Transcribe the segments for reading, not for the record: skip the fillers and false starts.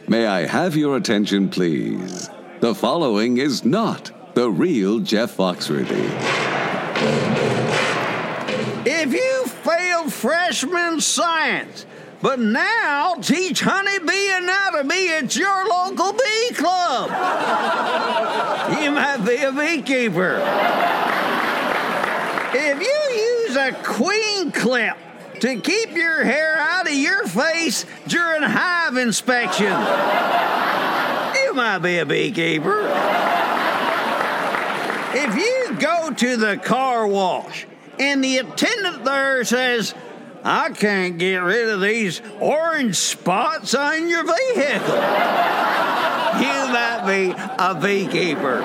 May I have your attention, please? The following is not the real Jeff Foxworthy. If you failed freshman science, but now teach honeybee anatomy at your local bee club, you might be a beekeeper. If you use a queen clip to keep your hair out of your face during hive inspection, you might be a beekeeper. If you go to the car wash and the attendant there says, "I can't get rid of these orange spots on your vehicle," you might be a beekeeper.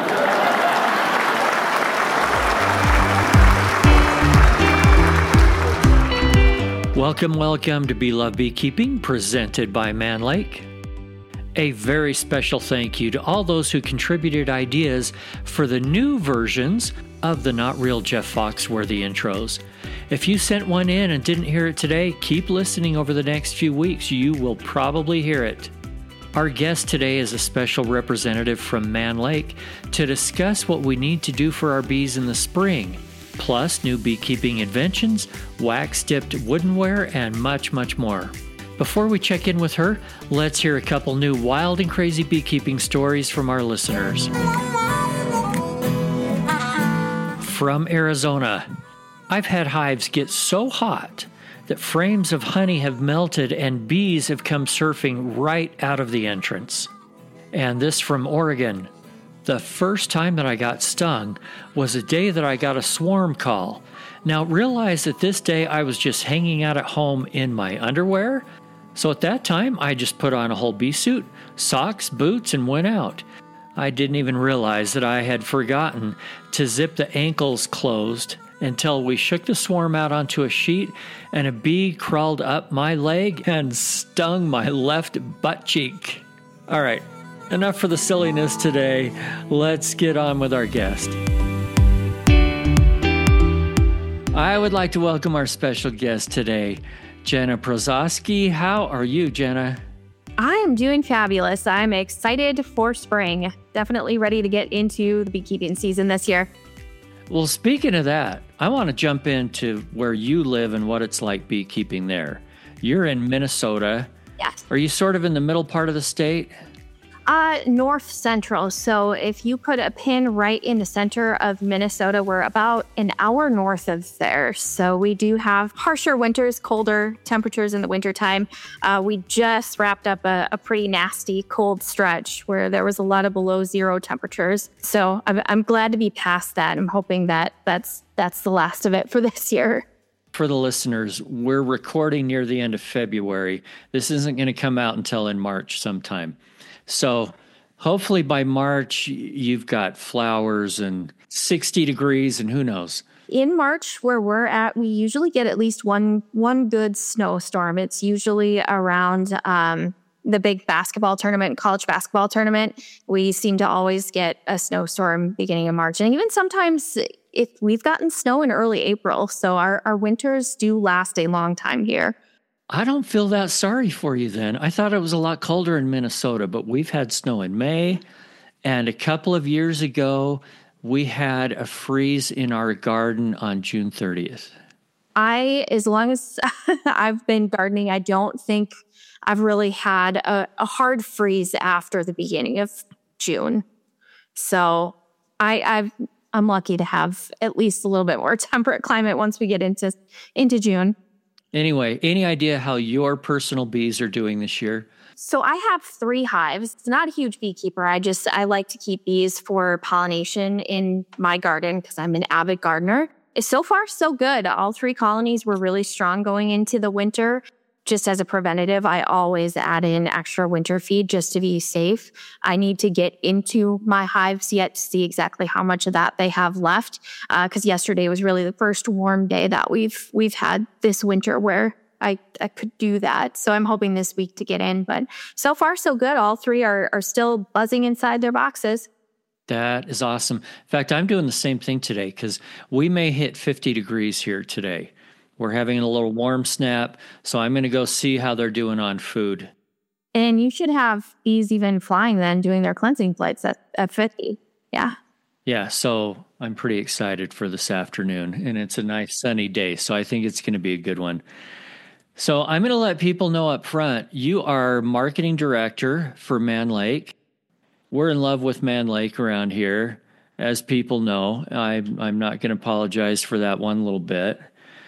Welcome to Bee Love Beekeeping, presented by Man Lake. A very special thank you to all those who contributed ideas for the new versions of the Not Real Jeff Foxworthy intros. If you sent one in and didn't hear it today, keep listening over the next few weeks. You will probably hear it. Our guest today is a special representative from Man Lake to discuss what we need to do for our bees in the spring, plus new beekeeping inventions, wax-dipped woodenware, and much, much more. Before we check in with her, let's hear a couple new wild and crazy beekeeping stories from our listeners. From Arizona, I've had hives get so hot that frames of honey have melted and bees have come surfing right out of the entrance. And this from Oregon. The first time that I got stung was a day that I got a swarm call. Now realize that this day I was just hanging out at home in my underwear. So at that time, I just put on a whole bee suit, socks, boots, and went out. I didn't even realize that I had forgotten to zip the ankles closed until we shook the swarm out onto a sheet and a bee crawled up my leg and stung my left butt cheek. All right. Enough for the silliness today. Let's get on with our guest. I would like to welcome our special guest today, Jenna Prozoski. How are you, Jenna? I am doing fabulous. I'm excited for spring. Definitely ready to get into the beekeeping season this year. Well, speaking of that, I want to jump into where you live and what it's like beekeeping there. You're in Minnesota. Yes. Are you sort of in the middle part of the state? North central. So if you put a pin right in the center of Minnesota, we're about an hour north of there. So we do have harsher winters, colder temperatures in the wintertime. We just wrapped up a pretty nasty cold stretch where there was a lot of below zero temperatures. So I'm glad to be past that. I'm hoping that that's the last of it for this year. For the listeners, we're recording near the end of February. This isn't going to come out until in March sometime. So hopefully by March, you've got flowers and 60 degrees and who knows. In March, where we're at, we usually get at least one good snowstorm. It's usually around the big basketball tournament, college basketball tournament. We seem to always get a snowstorm beginning of March. And even sometimes if we've gotten snow in early April. So our winters do last a long time here. I don't feel that sorry for you then. I thought it was a lot colder in Minnesota, but we've had snow in May. And a couple of years ago, we had a freeze in our garden on June 30th. As long as I've been gardening, I don't think I've really had a hard freeze after the beginning of June. So I'm lucky to have at least a little bit more temperate climate once we get into June. Anyway, any idea how your personal bees are doing this year? So I have 3 hives. It's not a huge beekeeper. I like to keep bees for pollination in my garden because I'm an avid gardener. So far, so good. All 3 colonies were really strong going into the winter. Just as a preventative, I always add in extra winter feed just to be safe. I need to get into my hives yet to see exactly how much of that they have left. Because yesterday was really the first warm day that we've had this winter where I could do that. So I'm hoping this week to get in. But so far, so good. All 3 are still buzzing inside their boxes. That is awesome. In fact, I'm doing the same thing today because we may hit 50 degrees here today. We're having a little warm snap, so I'm going to go see how they're doing on food. And you should have bees even flying then doing their cleansing flights at 50. Yeah. Yeah, so I'm pretty excited for this afternoon, and it's a nice sunny day, so I think it's going to be a good one. So I'm going to let people know up front, you are marketing director for Man Lake. We're in love with Man Lake around here, as people know. I'm not going to apologize for that one little bit.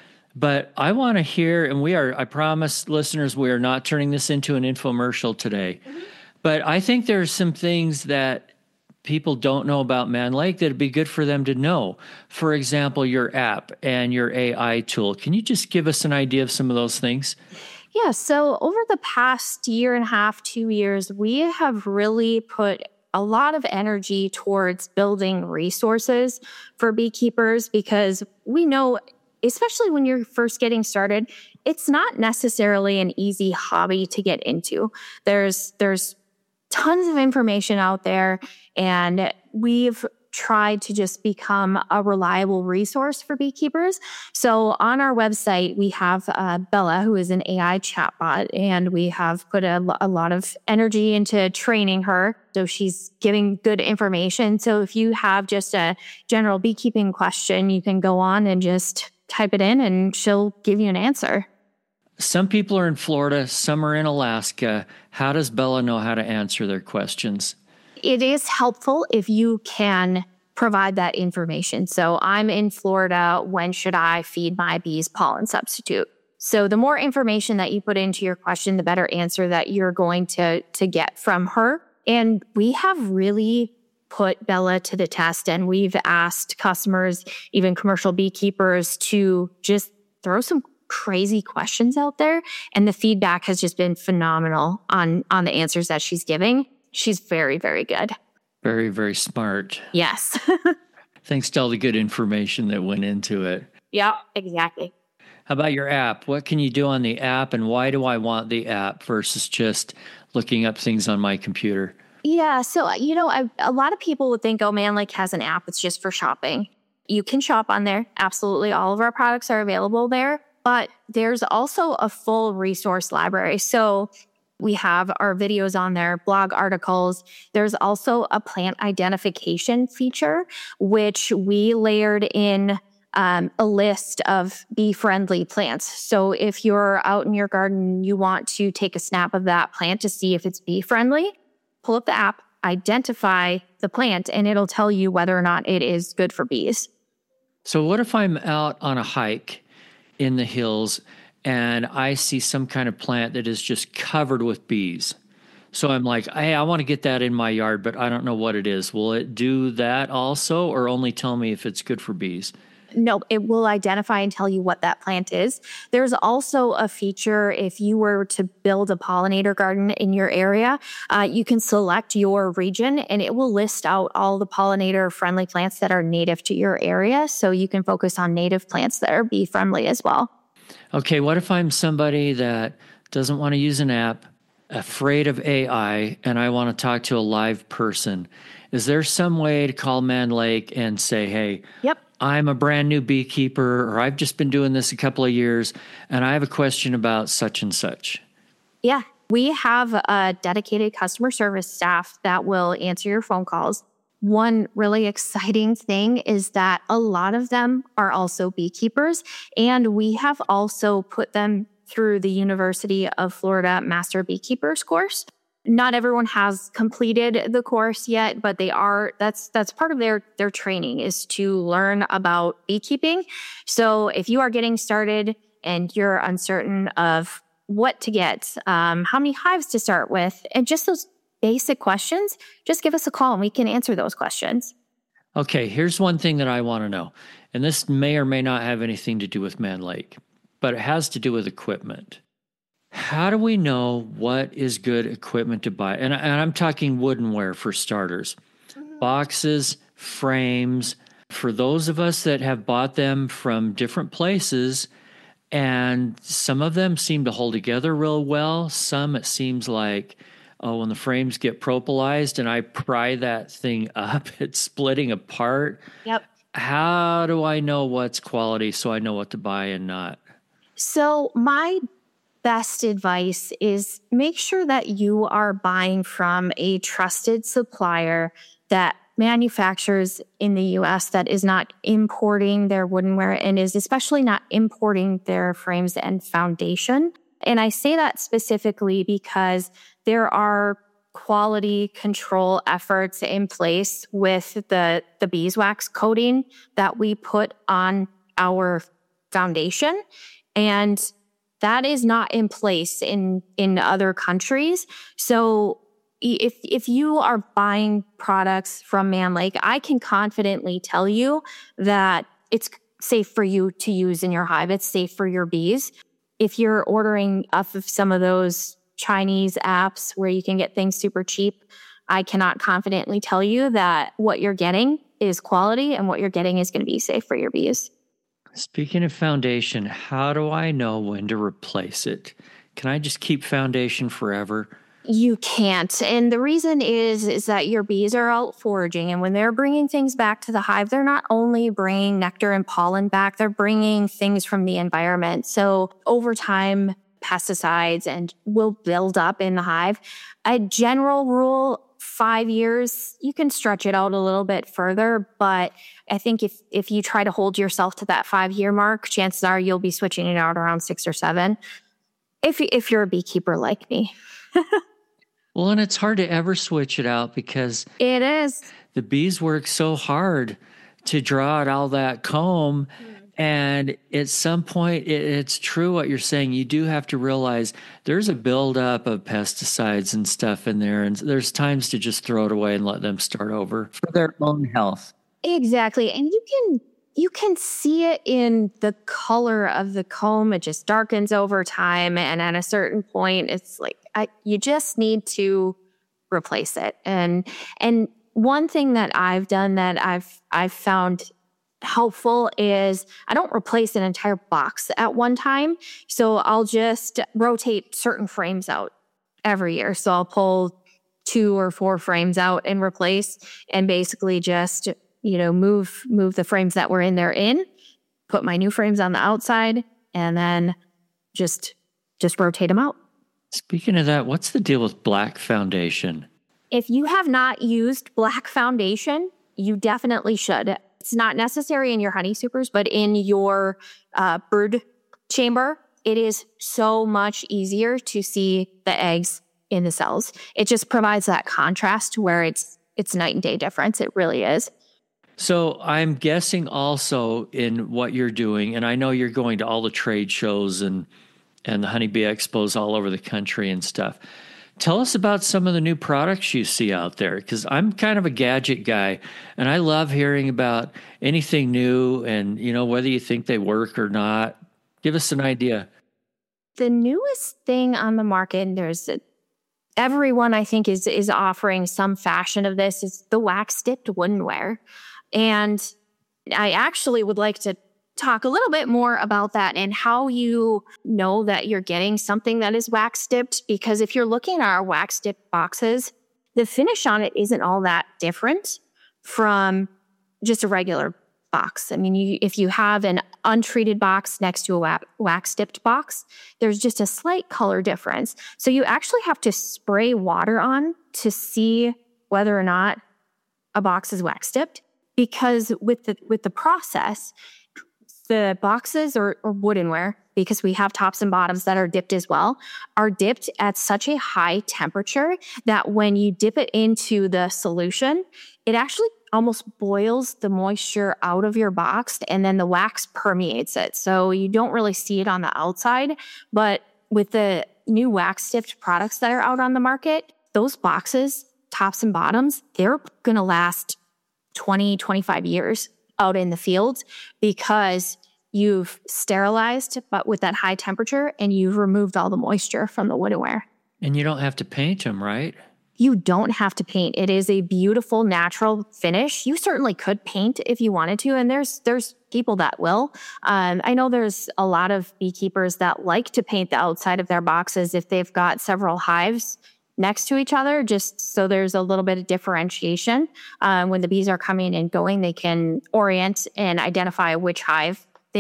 But I want to hear, and I promise listeners, we are not turning this into an infomercial today. But I think there's some things that people don't know about Man Lake that'd be good for them to know. For example, your app and your AI tool. Can you just give us an idea of some of those things? Yeah. So over the past year and a half, 2 years, we have really put a lot of energy towards building resources for beekeepers, because we know, especially when you're first getting started, it's not necessarily an easy hobby to get into. There's tons of information out there, and we've tried to just become a reliable resource for beekeepers. So on our website, we have Bella, who is an AI chatbot, and we have put a lot of energy into training her. So she's giving good information. So if you have just a general beekeeping question, you can go on and just type it in and she'll give you an answer. Some people are in Florida, some are in Alaska. How does Bella know how to answer their questions? It is helpful if you can provide that information. So I'm in Florida. When should I feed my bees pollen substitute? So the more information that you put into your question, the better answer that you're going to get from her. And we have really put Bella to the test, and we've asked customers, even commercial beekeepers, to just throw some crazy questions out there. And the feedback has just been phenomenal on the answers that she's giving. She's very, very good. Very, very smart. Yes. Thanks to all the good information that went into it. Yeah, exactly. How about your app? What can you do on the app, and why do I want the app versus just looking up things on my computer? Yeah, so, a lot of people would think, Man Lake has an app, it's just for shopping. You can shop on there. Absolutely. All of our products are available there. But there's also a full resource library. So we have our videos on there, blog articles. There's also a plant identification feature, which we layered in a list of bee-friendly plants. So if you're out in your garden, you want to take a snap of that plant to see if it's bee-friendly, pull up the app, identify the plant, and it'll tell you whether or not it is good for bees. So what if I'm out on a hike in the hills and I see some kind of plant that is just covered with bees? So I'm like, hey, I want to get that in my yard, but I don't know what it is. Will it do that also, or only tell me if it's good for bees? No, it will identify and tell you what that plant is. There's also a feature, if you were to build a pollinator garden in your area, you can select your region and it will list out all the pollinator-friendly plants that are native to your area. So you can focus on native plants that are bee-friendly as well. Okay, what if I'm somebody that doesn't want to use an app, afraid of AI, and I want to talk to a live person? Is there some way to call Man Lake and say, hey, yep, I'm a brand new beekeeper, or I've just been doing this a couple of years, and I have a question about such and such? Yeah, we have a dedicated customer service staff that will answer your phone calls. One really exciting thing is that a lot of them are also beekeepers, and we have also put them through the University of Florida Master Beekeepers course. Not everyone has completed the course yet, but that's part of their training, is to learn about beekeeping. So if you are getting started and you're uncertain of what to get, how many hives to start with, and just those basic questions, just give us a call and we can answer those questions. Okay, here's one thing that I want to know, and this may or may not have anything to do with Man Lake, but it has to do with equipment. How do we know what is good equipment to buy? And I'm talking woodenware for starters. Boxes, frames. For those of us that have bought them from different places, and some of them seem to hold together real well. Some it seems like, when the frames get propolized and I pry that thing up, it's splitting apart. Yep. How do I know what's quality so I know what to buy and not? So my best advice is make sure that you are buying from a trusted supplier that manufactures in the US, that is not importing their woodenware and is especially not importing their frames and foundation. And I say that specifically because there are quality control efforts in place with the beeswax coating that we put on our foundation. And that is not in place in other countries. So if you are buying products from Mann Lake, I can confidently tell you that it's safe for you to use in your hive. It's safe for your bees. If you're ordering off of some of those Chinese apps where you can get things super cheap, I cannot confidently tell you that what you're getting is quality and what you're getting is going to be safe for your bees. Speaking of foundation, how do I know when to replace it? Can I just keep foundation forever? You can't. And the reason is that your bees are out foraging. And when they're bringing things back to the hive, they're not only bringing nectar and pollen back, they're bringing things from the environment. So over time, pesticides and will build up in the hive. A general rule, 5 years, you can stretch it out a little bit further. But I think if you try to hold yourself to that 5-year mark, chances are you'll be switching it out around 6 or 7. If you're a beekeeper like me. Well, and it's hard to ever switch it out because it is. The bees work so hard to draw out all that comb. And at some point, it's true what you're saying. You do have to realize there's a buildup of pesticides and stuff in there. And there's times to just throw it away and let them start over for their own health. Exactly. And you can see it in the color of the comb. It just darkens over time. And at a certain point, it's like, you just need to replace it. And one thing that I've done that I've found helpful is I don't replace an entire box at one time. So I'll just rotate certain frames out every year. So I'll pull 2 or 4 frames out and replace, and basically just, move the frames that were in there in, put my new frames on the outside, and then just rotate them out. Speaking of that, what's the deal with black foundation? If you have not used black foundation, you definitely should. It's not necessary in your honey supers, but in your brood chamber, it is so much easier to see the eggs in the cells. It just provides that contrast where it's night and day difference. It really is. So I'm guessing also in what you're doing, and I know you're going to all the trade shows and the honeybee expos all over the country and stuff. Tell us about some of the new products you see out there, because I'm kind of a gadget guy, and I love hearing about anything new and, whether you think they work or not. Give us an idea. The newest thing on the market, and everyone I think is offering some fashion of this, is the wax-dipped woodenware. And I actually would like to talk a little bit more about that and how you know that you're getting something that is wax dipped. Because if you're looking at our wax dipped boxes, the finish on it isn't all that different from just a regular box. I mean, if you have an untreated box next to a wax dipped box, there's just a slight color difference. So you actually have to spray water on to see whether or not a box is wax dipped. Because with the process, the boxes or woodenware, because we have tops and bottoms that are dipped as well, are dipped at such a high temperature that when you dip it into the solution, it actually almost boils the moisture out of your box, and then the wax permeates it. So you don't really see it on the outside. But with the new wax dipped products that are out on the market, those boxes, tops and bottoms, they're going to last 20, 25 years out in the fields because you've sterilized, but with that high temperature, and you've removed all the moisture from the woodenware. And you don't have to paint them, right? You don't have to paint. It is a beautiful natural finish. You certainly could paint if you wanted to, and there's people that will. I know there's a lot of beekeepers that like to paint the outside of their boxes if they've got several hives next to each other, just so there's a little bit of differentiation. When the bees are coming and going, they can orient and identify which hive they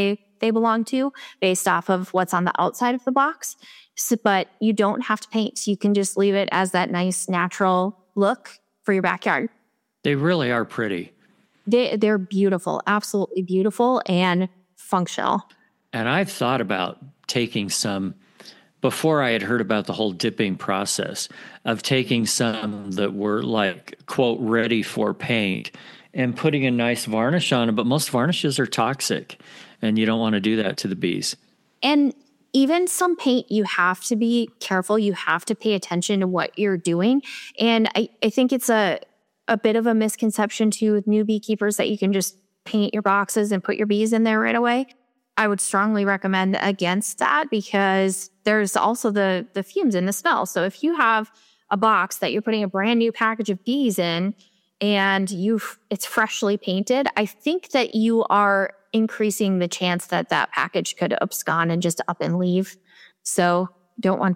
they belong to based off of what's on the outside of the box. So, but you don't have to paint. So you can just leave it as that nice natural look for your backyard. They really are pretty. They're beautiful, absolutely beautiful and functional. And I've thought about taking some, before I had heard about the whole dipping process, of taking some that were like, quote, ready for paint and putting a nice varnish on them. But most varnishes are toxic, and you don't want to do that to the bees. And even some paint, you have to be careful. You have to pay attention to what you're doing. And I think it's a bit of a misconception too with new beekeepers that you can just paint your boxes and put your bees in there right away. I would strongly recommend against that because there's also the fumes and the smell. So if you have a box that you're putting a brand new package of bees in and it's freshly painted, I think that you are increasing the chance that that package could abscond and just up and leave. So don't want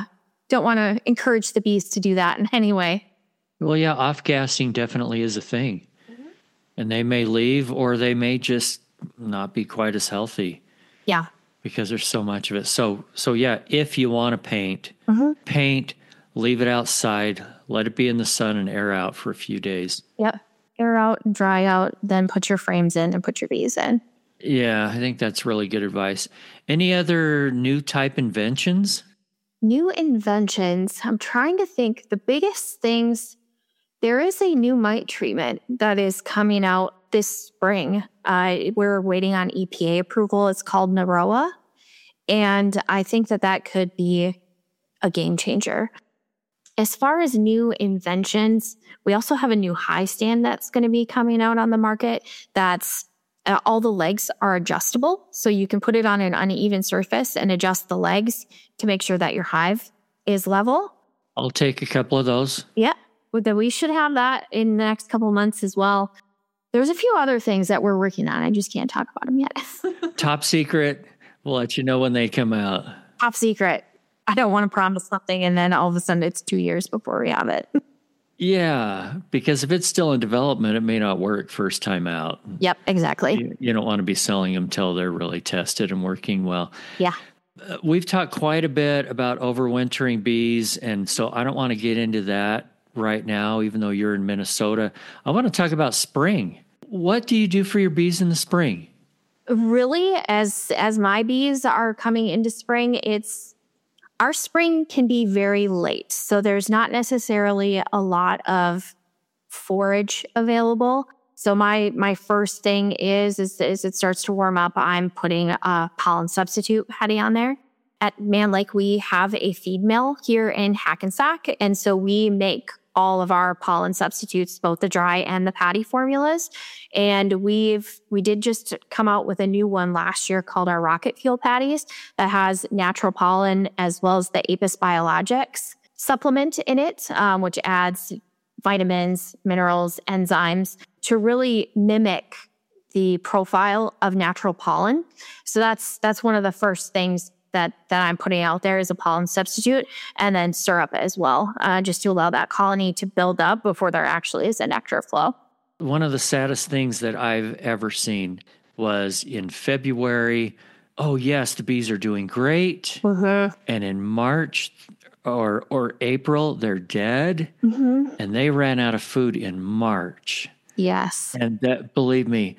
to encourage the bees to do that in any way. Well, yeah, off-gassing definitely is a thing. Mm-hmm. And they may leave or they may just not be quite as healthy. Yeah. Because there's so much of it. So yeah, if you want to paint, paint, leave it outside, let it be in the sun and air out for a few days. Yep. Air out, dry out, then put your frames in and put your bees in. Yeah, I think that's really good advice. Any other new type inventions? New inventions. I'm trying to think. The biggest things, there is a new mite treatment that is coming out this spring. We're waiting on EPA approval. It's called Naroa. And I think that could be a game changer. As far as new inventions, we also have a new high stand that's going to be coming out on the market. That's all the legs are adjustable. So you can put it on an uneven surface and adjust the legs to make sure that your hive is level. I'll take a couple of those. Yeah. We should have that in the next couple of months as well. There's a few other things that we're working on. I just can't talk about them yet. Top secret. We'll let you know when they come out. Top secret. I don't want to promise something and then all of a sudden it's 2 years before we have it. Yeah, because if it's still in development, it may not work first time out. Yep, exactly. You don't want to be selling them till they're really tested and working well. Yeah. We've talked quite a bit about overwintering bees, and so I don't want to get into that right now, even though you're in Minnesota. I want to talk about spring. What do you do for your bees in the spring? Really, as my bees are coming into spring, our spring can be very late. So there's not necessarily a lot of forage available. So my first thing is it starts to warm up, I'm putting a pollen substitute patty on there. At Mann Lake, we have a feed mill here in Hackensack. And so we make all of our pollen substitutes, both the dry and the patty formulas. And we did just come out with a new one last year called our Rocket Fuel patties that has natural pollen as well as the Apis Biologics supplement in it, which adds vitamins, minerals, enzymes to really mimic the profile of natural pollen. So that's one of the first things that I'm putting out there is a pollen substitute, and then syrup as well, just to allow that colony to build up before there actually is a nectar flow. One of the saddest things that I've ever seen was in February. Oh, yes, the bees are doing great. Mm-hmm. And in March or April, they're dead. Mm-hmm. And they ran out of food in March. Yes. And that, believe me,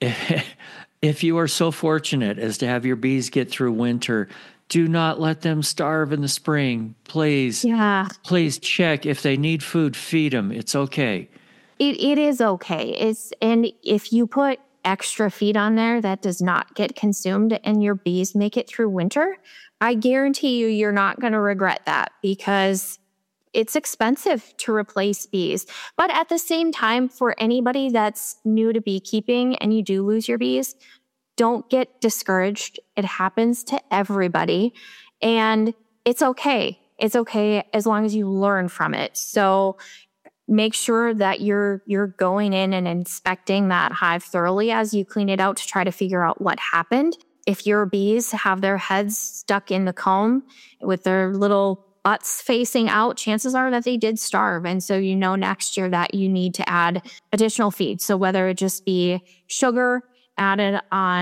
if you are so fortunate as to have your bees get through winter, do not let them starve in the spring. Please, Please check. If they need food, feed them. It's okay. It is okay. And if you put extra feed on there that does not get consumed and your bees make it through winter, I guarantee you're not going to regret that because it's expensive to replace bees. But at the same time, for anybody that's new to beekeeping and you do lose your bees, don't get discouraged. It happens to everybody. And it's okay. It's okay as long as you learn from it. So make sure that you're going in and inspecting that hive thoroughly as you clean it out to try to figure out what happened. If your bees have their heads stuck in the comb with their little butts facing out, chances are that they did starve. And so you know next year that you need to add additional feed. So whether it just be sugar added on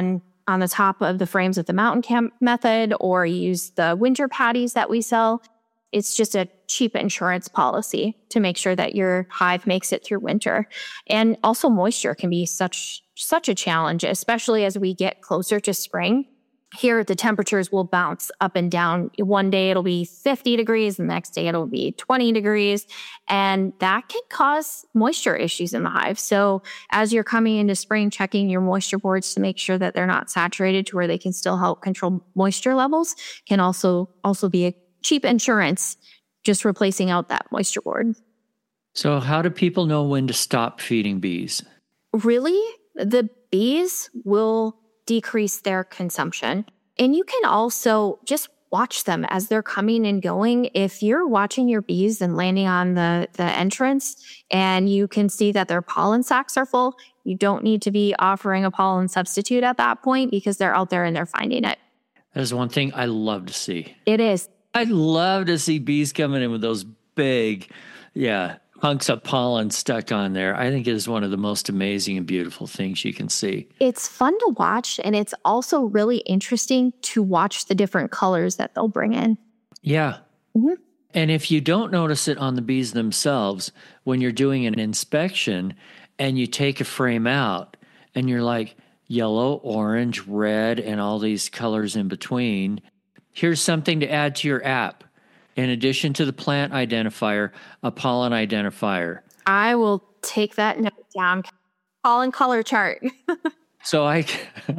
on the top of the frames with the mountain camp method, or use the winter patties that we sell. It's just a cheap insurance policy to make sure that your hive makes it through winter. And also moisture can be such a challenge, especially as we get closer to spring. Here, the temperatures will bounce up and down. One day it'll be 50 degrees, the next day it'll be 20 degrees, and that can cause moisture issues in the hive. So as you're coming into spring, checking your moisture boards to make sure that they're not saturated to where they can still help control moisture levels can also be a cheap insurance, just replacing out that moisture board. So how do people know when to stop feeding bees? Really, the bees will decrease their consumption. And you can also just watch them as they're coming and going. If you're watching your bees and landing on the entrance and you can see that their pollen sacs are full, you don't need to be offering a pollen substitute at that point because they're out there and they're finding it. That is one thing I love to see. It is. I'd love to see bees coming in with those big, hunks of pollen stuck on there. I think it is one of the most amazing and beautiful things you can see. It's fun to watch, and it's also really interesting to watch the different colors that they'll bring in. Yeah. Mm-hmm. And if you don't notice it on the bees themselves, when you're doing an inspection and you take a frame out and you're like yellow, orange, red, and all these colors in between, here's something to add to your app. In addition to the plant identifier, a pollen identifier. I will take that note down. Pollen color chart. So I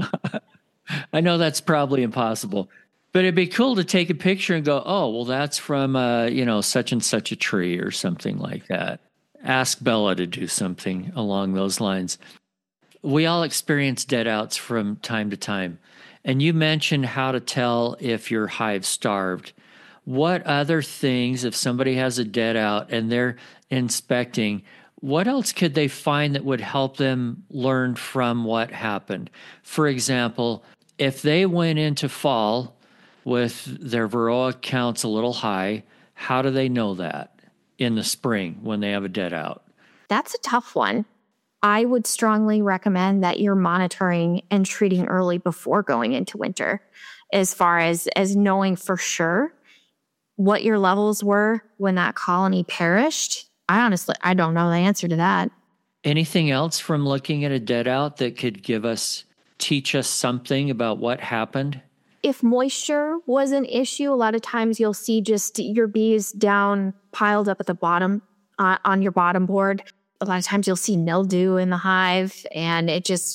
know that's probably impossible, but it'd be cool to take a picture and go, oh, well, that's from, such and such a tree or something like that. Ask Bella to do something along those lines. We all experience dead outs from time to time. And you mentioned how to tell if your hive's starved. What other things, if somebody has a dead out and they're inspecting, what else could they find that would help them learn from what happened? For example, if they went into fall with their Varroa counts a little high, how do they know that in the spring when they have a dead out? That's a tough one. I would strongly recommend that you're monitoring and treating early before going into winter, as far as knowing for sure what your levels were when that colony perished. I don't know the answer to that. Anything else from looking at a dead out that could teach us something about what happened? If moisture was an issue, a lot of times you'll see just your bees down piled up at the bottom on your bottom board. A lot of times you'll see mildew in the hive, and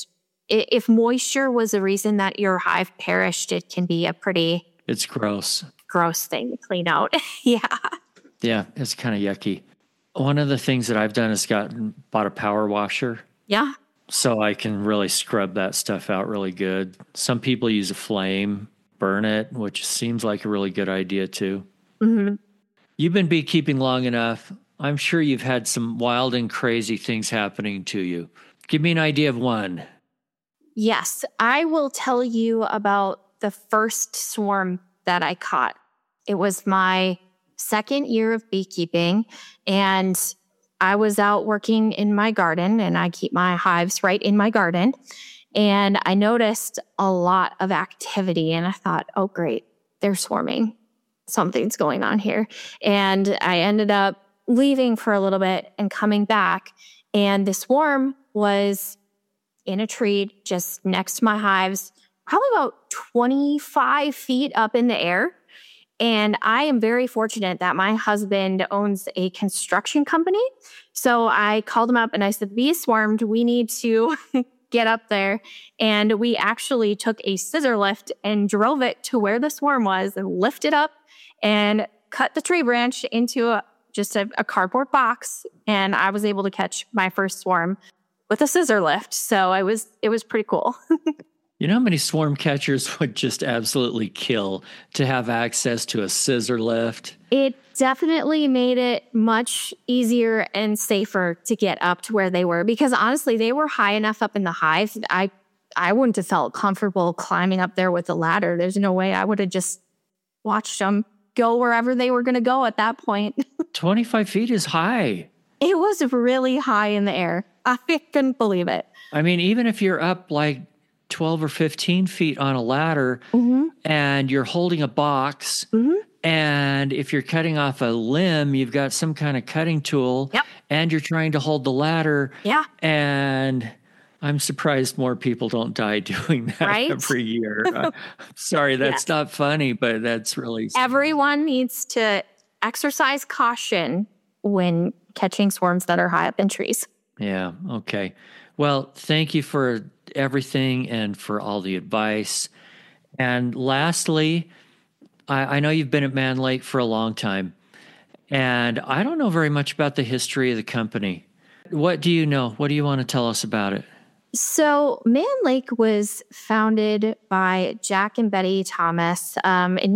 if moisture was the reason that your hive perished, it can be It's gross thing to clean out. Yeah. Yeah, it's kind of yucky. One of the things that I've done is bought a power washer. Yeah. So I can really scrub that stuff out really good. Some people use a flame, burn it, which seems like a really good idea too. Mm-hmm. You've been beekeeping long enough. I'm sure you've had some wild and crazy things happening to you. Give me an idea of one. Yes, I will tell you about the first swarm that I caught. It was my second year of beekeeping, and I was out working in my garden, and I keep my hives right in my garden. And I noticed a lot of activity, and I thought, oh, great, they're swarming. Something's going on here. And I ended up leaving for a little bit and coming back, and the swarm was in a tree just next to my hives, probably about 25 feet up in the air. And I am very fortunate that my husband owns a construction company. So I called him up and I said, bees swarmed, we need to get up there. And we actually took a scissor lift and drove it to where the swarm was and lifted up and cut the tree branch into just a cardboard box. And I was able to catch my first swarm with a scissor lift. So it was pretty cool. You know how many swarm catchers would just absolutely kill to have access to a scissor lift? It definitely made it much easier and safer to get up to where they were, because honestly, they were high enough up in the hive. I wouldn't have felt comfortable climbing up there with a ladder. There's no way. I would have just watched them go wherever they were going to go at that point. 25 feet is high. It was really high in the air. I couldn't believe it. I mean, even if you're up like 12 or 15 feet on a ladder, and you're holding a box. And if you're cutting off a limb, you've got some kind of cutting tool, and you're trying to hold the ladder. Yeah. And I'm surprised more people don't die doing that every year. I'm sorry, that's not funny, but that's really... Everyone needs to exercise caution when catching swarms that are high up in trees. Yeah, okay. Well, thank you for everything and for all the advice. And lastly, I know you've been at Mann Lake for a long time, and I don't know very much about the history of the company. What do you know? What do you want to tell us about it? So Mann Lake was founded by Jack and Betty Thomas in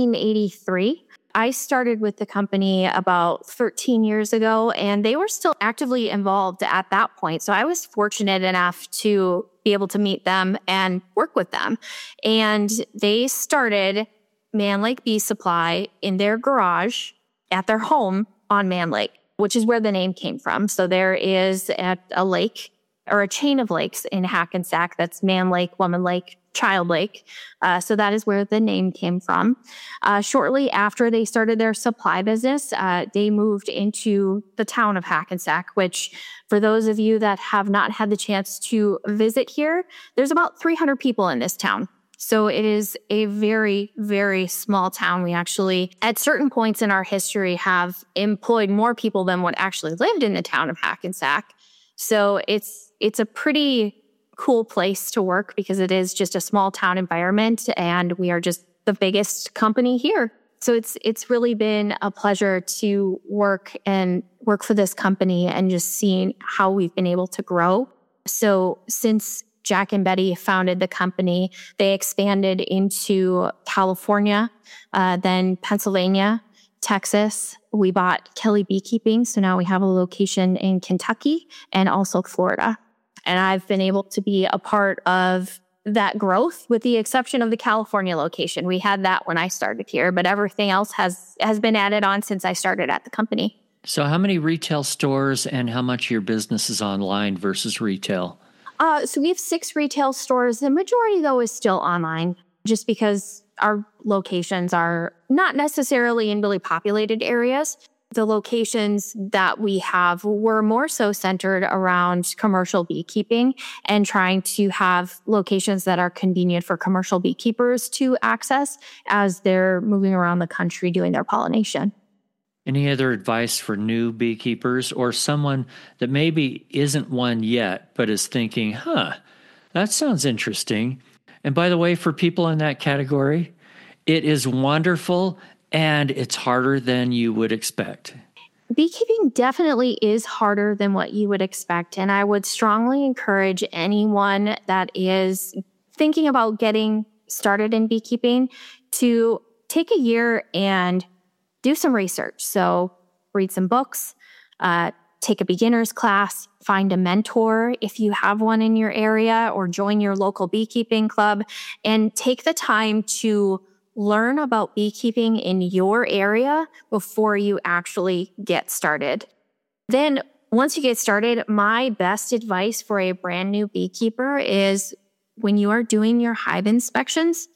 1983. I started with the company about 13 years ago, and they were still actively involved at that point. So I was fortunate enough to be able to meet them and work with them. And they started Mann Lake Bee Supply in their garage at their home on Mann Lake, which is where the name came from. So there is a lake or a chain of lakes in Hackensack. That's Mann Lake, Woman Lake, Child Lake. So that is where the name came from. Shortly after they started their supply business, they moved into the town of Hackensack, which for those of you that have not had the chance to visit here, there's about 300 people in this town. So it is a very, very small town. We actually, at certain points in our history, have employed more people than what actually lived in the town of Hackensack. So it's a pretty cool place to work because it is just a small town environment, and we are just the biggest company here. So it's really been a pleasure to work for this company and just seeing how we've been able to grow. So since Jack and Betty founded the company, they expanded into California, then Pennsylvania, Texas. We bought Kelly Beekeeping, so now we have a location in Kentucky and also Florida. And I've been able to be a part of that growth with the exception of the California location. We had that when I started here, but everything else has been added on since I started at the company. So how many retail stores and how much of your business is online versus retail? So we have 6 retail stores. The majority, though, is still online just because our locations are not necessarily in really populated areas. The locations that we have were more so centered around commercial beekeeping and trying to have locations that are convenient for commercial beekeepers to access as they're moving around the country doing their pollination. Any other advice for new beekeepers or someone that maybe isn't one yet, but is thinking, that sounds interesting? And by the way, for people in that category, it is wonderful and it's harder than you would expect. Beekeeping definitely is harder than what you would expect. And I would strongly encourage anyone that is thinking about getting started in beekeeping to take a year and do some research. So read some books, take a beginner's class, find a mentor if you have one in your area, or join your local beekeeping club, and take the time to learn about beekeeping in your area before you actually get started. Then once you get started, my best advice for a brand new beekeeper is when you are doing your hive inspections,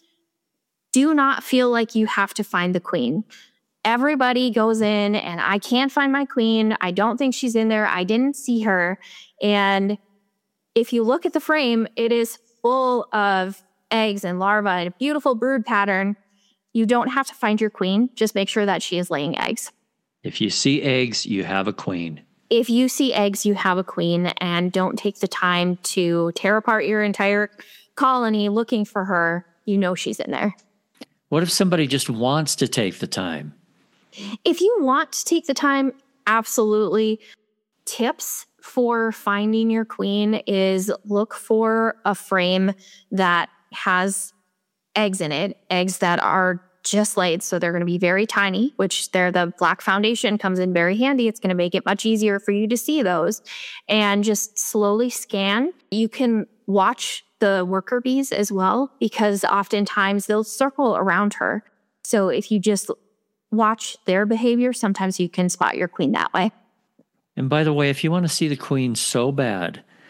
do not feel like you have to find the queen. Everybody goes in and I can't find my queen. I don't think she's in there. I didn't see her. And if you look at the frame, it is full of eggs and larvae and a beautiful brood pattern. You don't have to find your queen. Just make sure that she is laying eggs. If you see eggs, you have a queen. If you see eggs, you have a queen, and don't take the time to tear apart your entire colony looking for her. You know she's in there. What if somebody just wants to take the time? If you want to take the time, absolutely. Tips for finding your queen is look for a frame that has eggs in it, eggs that are just laid. So they're going to be very tiny, which the black foundation comes in very handy. It's going to make it much easier for you to see those, and just slowly scan. You can watch the worker bees as well, because oftentimes they'll circle around her. So if you just watch their behavior, sometimes you can spot your queen that way. And by the way, if you want to see the queen so bad,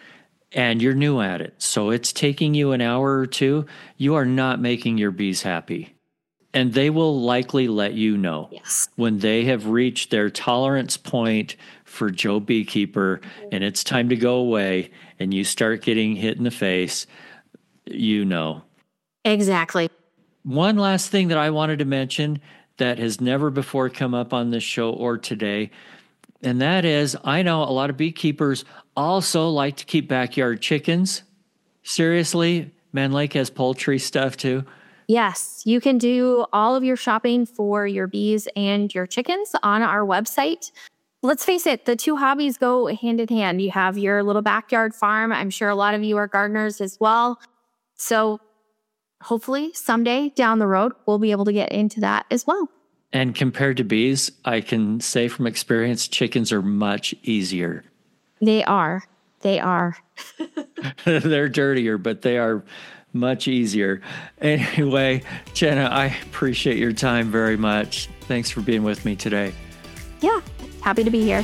and you're new at it, so it's taking you an hour or two, you are not making your bees happy. And they will likely let you know when they have reached their tolerance point for Joe Beekeeper and it's time to go away and you start getting hit in the face, you know. Exactly. One last thing that I wanted to mention that has never before come up on this show or today, and that is, I know a lot of beekeepers also like to keep backyard chickens. Seriously, Man Lake has poultry stuff too. Yes, you can do all of your shopping for your bees and your chickens on our website. Let's face it, the two hobbies go hand in hand. You have your little backyard farm. I'm sure a lot of you are gardeners as well. So hopefully someday down the road, we'll be able to get into that as well. And compared to bees, I can say from experience, chickens are much easier. They are. They are. They're dirtier, but they are much easier. Anyway, Jenna, I appreciate your time very much. Thanks for being with me today. Yeah, happy to be here.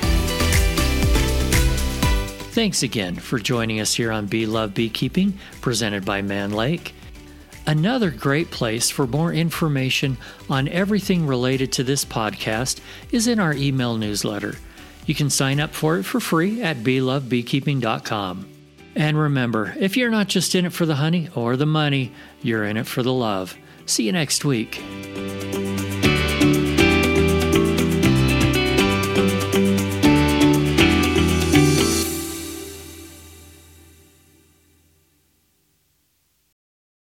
Thanks again for joining us here on Bee Love Beekeeping, presented by Man Lake. Another great place for more information on everything related to this podcast is in our email newsletter. You can sign up for it for free at belovebeekeeping.com. And remember, if you're not just in it for the honey or the money, you're in it for the love. See you next week.